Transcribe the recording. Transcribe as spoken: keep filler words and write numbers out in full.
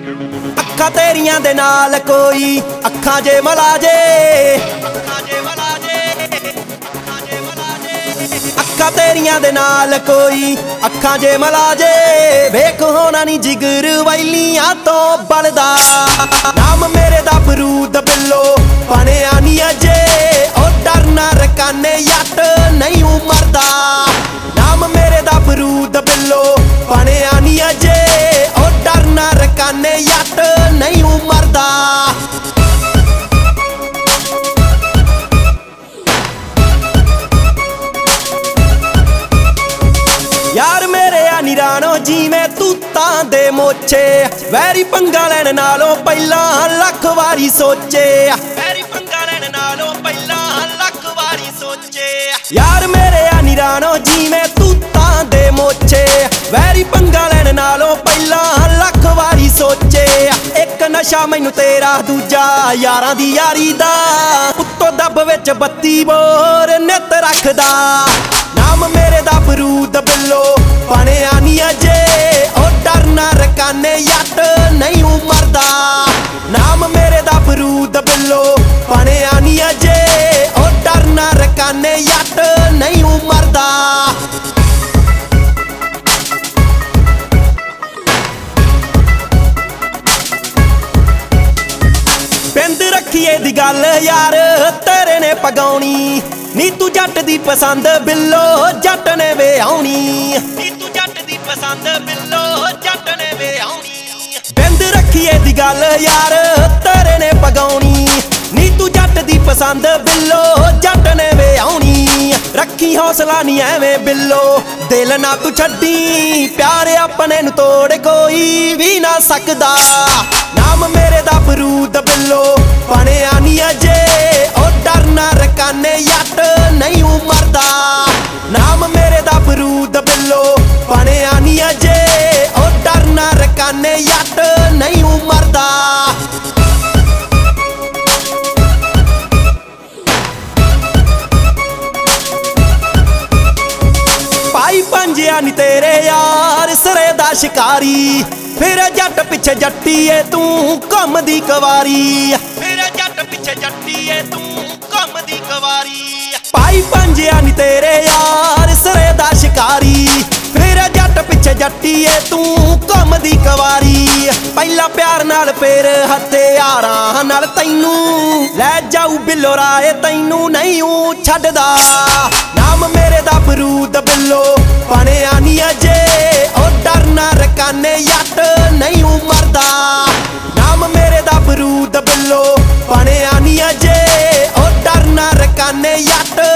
ਅੱਖਾਂ ਤੇਰੀਆਂ ਦੇ ਨਾਲ ਕੋਈ ਅੱਖਾਂ ਜੇ ਮਲਾ ਜੇ, ਅੱਖਾਂ ਜੇ ਮਲਾ ਜੇ, ਅੱਖਾਂ ਜੇ ਮਲਾ ਜੇ, ਅੱਖਾਂ ਤੇਰੀਆਂ ਦੇ ਨਾਲ ਕੋਈ ਅੱਖਾਂ ਜੇ ਮਲਾ ਜੇ। ਵੇਖ ਹੋਣਾ ਨੀ ਜਿਗਰ ਵੈਲੀਆਂ ਤੋਂ ਬਲਦਾ, ਨਾਮ ਮੇਰੇ ਦਾ ਬਰੂਦ ਬਿੱਲੋ ਬਣਿਆ ਨੀ ਅਜੇ। ਉਹ ਡਰਨਾ ਰਕਾਨੇ ਯੱਟ ਨਹੀਂ ਮਰਦਾ, ਨਾਮ ਮੇਰੇ ਦਾ ਬਰੂਦ ਬਿੱਲੋ ਬਣਿਆ ਨੀ ਅਜੇ। ਉਹ ਡਰਨਾ ਰਕਾਨੇ ਯੱਟ ਨਹੀਂ ਮਰਦਾ। ਯਾਰ ਮੇਰੇ ਆ ਨਿਰਾਣੋ ਜਿਵੇਂ ਤੂਤਾਂ ਦੇ ਮੋਚੇ, ਵੈਰੀ ਪੰਗਾ ਲੈਣ ਨਾਲੋਂ ਪਹਿਲਾਂ ਲੱਖ ਵਾਰੀ ਸੋਚੇ, ਵੈਰੀ ਪੰਗਾ ਲੈਣ ਨਾਲੋਂ ਪਹਿਲਾਂ ਲੱਖ ਵਾਰੀ ਸੋਚੇ। ਯਾਰ ਮੇਰੇ ਆ ਨਿਰਾਣੋ ਜਿਵੇਂ ਤੂਤਾਂ ਦੇ ਮੋਚੇ, ਵੈਰੀ ਪੰਗਾ ਲੈਣ ਨਾਲੋਂ ਪਹਿਲਾਂ ਲੱਖ ਵਾਰੀ ਸੋਚੇ। ਇੱਕ ਨਸ਼ਾ ਮੈਨੂੰ ਤੇਰਾ, ਦੂਜਾ ਯਾਰਾਂ ਦੀ ਯਾਰੀ ਦਾ, ਉੱਤੋਂ ਦੱਬ ਵਿੱਚ ਬੱਤੀ ਬੋਰ ਨਿੱਤ ਰੱਖਦਾ। ਨਾਮ ਮੇਰੇ ਦਾ ਬਰੂਦ ਬਿੱਲੋ ਬਣਿਆ ਨੀ ਅਜੇ। ਉਹ ਡਰਨਾ ਰਕਾਨੇ ਯੱਟ ਨਹੀਂ ਮਰਦਾ, ਨਾਮ ਮੇਰੇ ਦਾ ਬਰੂਦ ਬਿੱਲੋ ਬਣਿਆ ਨੀ ਅਜੇ। ਉਹ ਡਰਨਾ ਰਕਾਨੇ ਯੱਟ ਨਹੀਂ ਮਰਦਾ। ਬਿੰਦ ਰੱਖੀਏ ਦੀ ਗੱਲ ਯਾਰ ਤੇਰੇ ਨੇ ਪਗਾਉਣੀ, ਨੀ ਤੂੰ ਜੱਟ ਦੀ ਪਸੰਦ ਬਿੱਲੋ ਜੱਟ ਨੇ ਵਿਆਉਣੀ, ਨੀ ਤੂੰ ਜੱਟ ਦੀ ਪਸੰਦ ਬਿੱਲੋ ਜੱਟ ਨੇ ਵਿਆਉਣੀ। ਬਿੰਦ ਰੱਖੀਏ ਦੀ ਗੱਲ ਯਾਰ ਤੇਰੇ ਨੇ ਪਗਾਉਣੀ, ਨੀ ਤੂੰ ਜੱਟ ਦੀ ਪਸੰਦ ਬਿੱਲੋ ਜੱਟ ਨੇ ਵਿਆਉਣੀ। ਰੱਖੀ ਹੌਸਲਾ ਨੀ ਐਵੇਂ ਬਿੱਲੋ ਦਿਲ ਨਾ ਤੂੰ ਛੱਡੀ, ਪਿਆਰ ਆਪਣੇ ਨੂੰ ਤੋੜ ਕੋਈ ਵੀ ਨਾ ਸਕਦਾ। ਨਾਮ ਮੇਰੇ ਦਾ ਬਰੂਦ ਬਿੱਲੋ ਬਣਿਆ ਨੀ ਅਜੇ। ਉਹ ਡਰਨਾ ਰਕਾਨੇ ਯੱਟ ਨਹੀਂ ਮਰਦਾ, ਨਾਮ ਮੇਰੇ ਦਾ ਬਰੂਦ ਬਿੱਲੋ ਬਣਿਆ ਨੀ ਅਜੇ। ਉਹ ਡਰਨਾ ਰਕਾਨੇ ਯੱਟ ਨਹੀਂ ਮਰਦਾ। ਭਾਈ ਪੰਜਿਆ ਨੀ ਤੇਰੇ ਯਾਰ ਸਿਰੇ ਦਾ ਸ਼ਿਕਾਰੀ, ਫਿਰ ਜੱਟ ਪਿੱਛੇ ਜੱਟੀਏ ਤੂੰ ਘੁੰਮਦੀ ਕਵਾਰੀ, ਫਿਰ ਜੱਟ ਪਿੱਛੇ ਜੱਟੀਏ ਤੂੰ ਘੁੰਮਦੀ ਕਵਾਰੀ। ਭਾਈ ਪੰਜਿਆ ਨੀ ਤੇਰੇ ਯਾਰ ਸਿਰੇ ਦਾ ਸ਼ਿਕਾਰੀ, ਫਿਰ ਜੱਟ ਪਿੱਛੇ ਜੱਟੀਏ ਤੂੰ ਘੁੰਮਦੀ ਕਵਾਰੀ। ਪਹਿਲਾਂ ਪਿਆਰ ਨਾਲ ਫੇਰ ਹਥਿਆਰਾਂ ਨਾਲ ਤੈਨੂੰ ਲੈ ਜਾਊ ਬਿੱਲੋ ਰਾਏ, ਤੈਨੂੰ ਨਹੀਂ ਛੱਡਦਾ। ਨਾਮ ਮੇਰੇ ਦਾ ਬਰੂਦ ਬਿੱਲੋ ਬਣਿਆ ਨੀ ਅਜੇ। ਉਹ ਡਰਨਾ ਰਕਾਨੇ ਯੱਟ ਨਹੀਂ ਮਰਦਾ, ਨਾਮ ਮੇਰੇ ਦਾ ਬਰੂਦ ਬਿੱਲੋ ਬਣਿਆ ਨੀ ਅਜੇ। ਉਹ ਡਰਨਾ ਰਕਾਨੇ ਯੱਟ